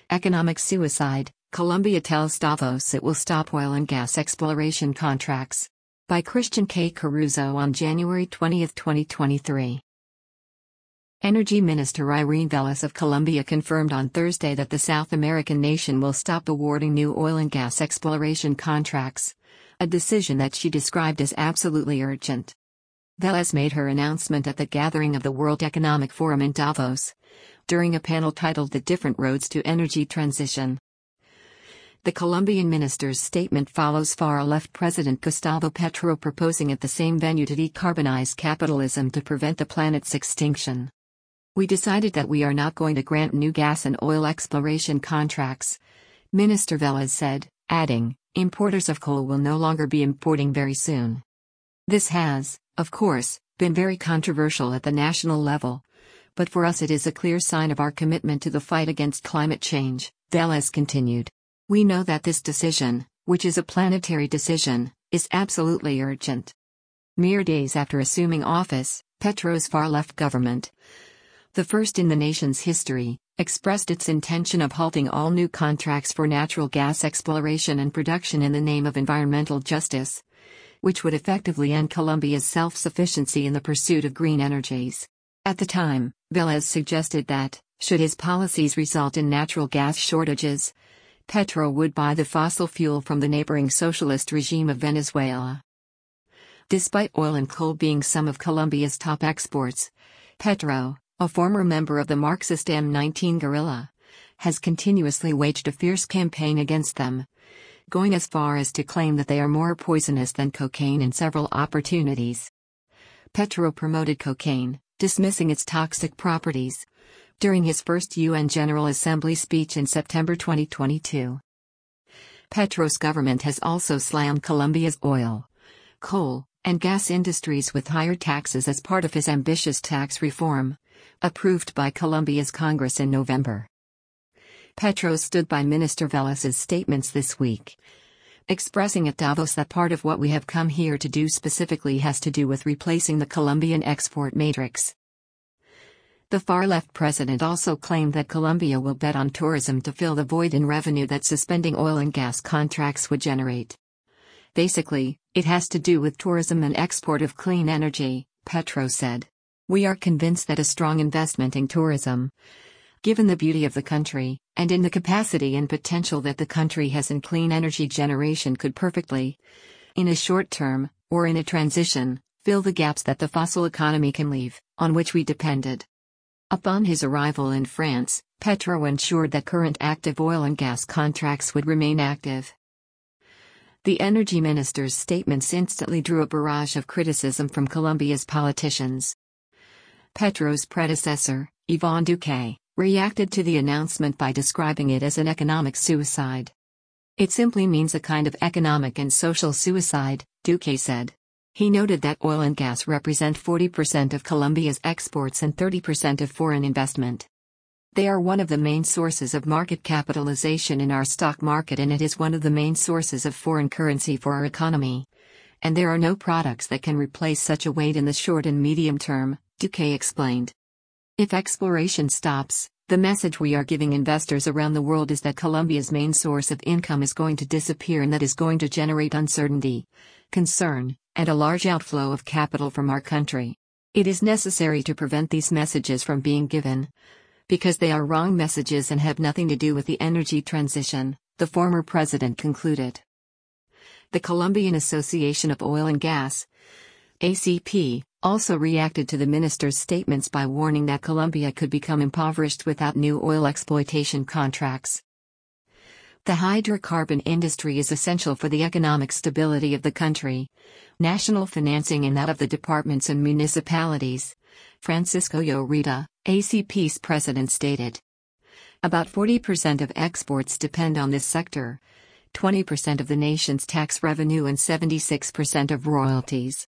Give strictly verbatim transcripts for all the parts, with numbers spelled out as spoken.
Economic suicide. Colombia tells Davos it will stop oil and gas exploration contracts. By Christian K. Caruso on January twentieth, twenty twenty-three. Energy Minister Irene Vélez of Colombia confirmed on Thursday that the South American nation will stop awarding new oil and gas exploration contracts, a decision that she described as absolutely urgent. Vélez made her announcement at the gathering of the World Economic Forum in Davos, during a panel titled The Different Roads to Energy Transition. The Colombian minister's statement follows far-left President Gustavo Petro proposing at the same venue to decarbonize capitalism to prevent the planet's extinction. "We decided that we are not going to grant new gas and oil exploration contracts," Minister Vélez said, adding, "Importers of coal will no longer be importing very soon." This has, of course, been very controversial at the national level, but for us it is a clear sign of our commitment to the fight against climate change, Vélez continued. "We know that this decision, which is a planetary decision, is absolutely urgent." Mere days after assuming office, Petro's far-left government, the first in the nation's history, expressed its intention of halting all new contracts for natural gas exploration and production in the name of environmental justice, which would effectively end Colombia's self-sufficiency in the pursuit of green energies. At the time, Vélez suggested that, should his policies result in natural gas shortages, Petro would buy the fossil fuel from the neighboring socialist regime of Venezuela. Despite oil and coal being some of Colombia's top exports, Petro, a former member of the Marxist M nineteen guerrilla, has continuously waged a fierce campaign against them, going as far as to claim that they are more poisonous than cocaine in several opportunities. Petro promoted cocaine, dismissing its toxic properties, during his first U N General Assembly speech in September twenty twenty-two. Petro's government has also slammed Colombia's oil, coal, and gas industries with higher taxes as part of his ambitious tax reform, approved by Colombia's Congress in November. Petro stood by Minister Vélez's statements this week, expressing at Davos that part of what we have come here to do specifically has to do with replacing the Colombian export matrix. The far-left president also claimed that Colombia will bet on tourism to fill the void in revenue that suspending oil and gas contracts would generate. "Basically, it has to do with tourism and export of clean energy," Petro said. "We are convinced that a strong investment in tourism, given the beauty of the country, and in the capacity and potential that the country has in clean energy generation could perfectly, in a short term, or in a transition, fill the gaps that the fossil economy can leave, on which we depended." Upon his arrival in France, Petro ensured that current active oil and gas contracts would remain active. The energy minister's statements instantly drew a barrage of criticism from Colombia's politicians. Petro's predecessor, Iván Duque, reacted to the announcement by describing it as an economic suicide. "It simply means a kind of economic and social suicide," Duque said. He noted that oil and gas represent forty percent of Colombia's exports and thirty percent of foreign investment. They are one of the main sources of market capitalization in our stock market, and it is one of the main sources of foreign currency for our economy. And there are no products that can replace such a weight in the short and medium term, Duque explained. "If exploration stops, the message we are giving investors around the world is that Colombia's main source of income is going to disappear, and that is going to generate uncertainty, concern, and a large outflow of capital from our country. It is necessary to prevent these messages from being given, because they are wrong messages and have nothing to do with the energy transition," the former president concluded. The Colombian Association of Oil and Gas, A C P, also reacted to the minister's statements by warning that Colombia could become impoverished without new oil exploitation contracts. "The hydrocarbon industry is essential for the economic stability of the country, national financing and that of the departments and municipalities," Francisco Lloreda, A C P's president, stated. "About forty percent of exports depend on this sector, twenty percent of the nation's tax revenue and seventy-six percent of royalties."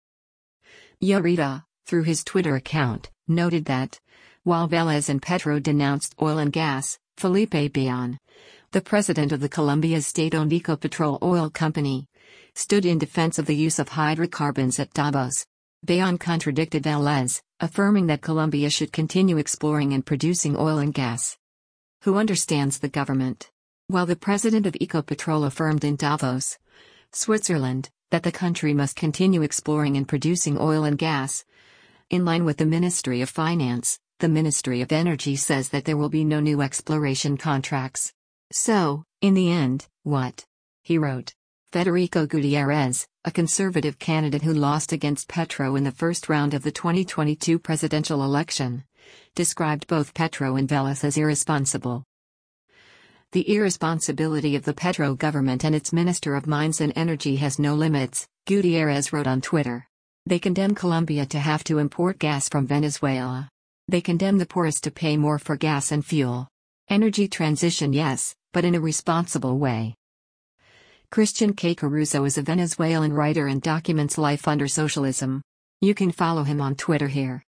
Lloreda, through his Twitter account, noted that, while Vélez and Petro denounced oil and gas, Felipe Bellón, the president of the Colombia's state-owned Ecopetrol oil company, stood in defense of the use of hydrocarbons at Davos. Bellón contradicted Vélez, affirming that Colombia should continue exploring and producing oil and gas. who understands the government. While the president of Ecopetrol affirmed in Davos, Switzerland, that the country must continue exploring and producing oil and gas. In line with the Ministry of Finance, the Ministry of Energy says that there will be no new exploration contracts. So, in the end, what? He wrote. Federico Gutierrez, a conservative candidate who lost against Petro in the first round of the twenty twenty-two presidential election, described both Petro and Vélez as irresponsible. The irresponsibility of the Petro government and its Minister of Mines and Energy has no limits, Gutierrez wrote on Twitter. They condemn Colombia to have to import gas from Venezuela. They condemn the poorest to pay more for gas and fuel. Energy transition, yes, but in a responsible way. Christian K. Caruso is a Venezuelan writer and documents life under socialism. You can follow him on Twitter here.